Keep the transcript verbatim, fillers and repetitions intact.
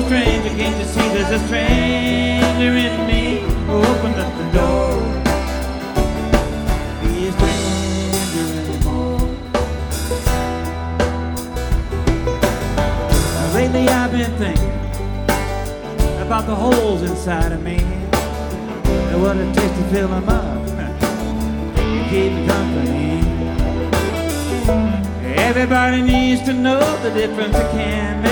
stranger, can't you see there's a stranger in me? Open up the door. Be a stranger anymore. Now, lately I've been thinking about the holes inside of me and what it takes to fill them up and keep me company. Everybody needs to know the difference it can make.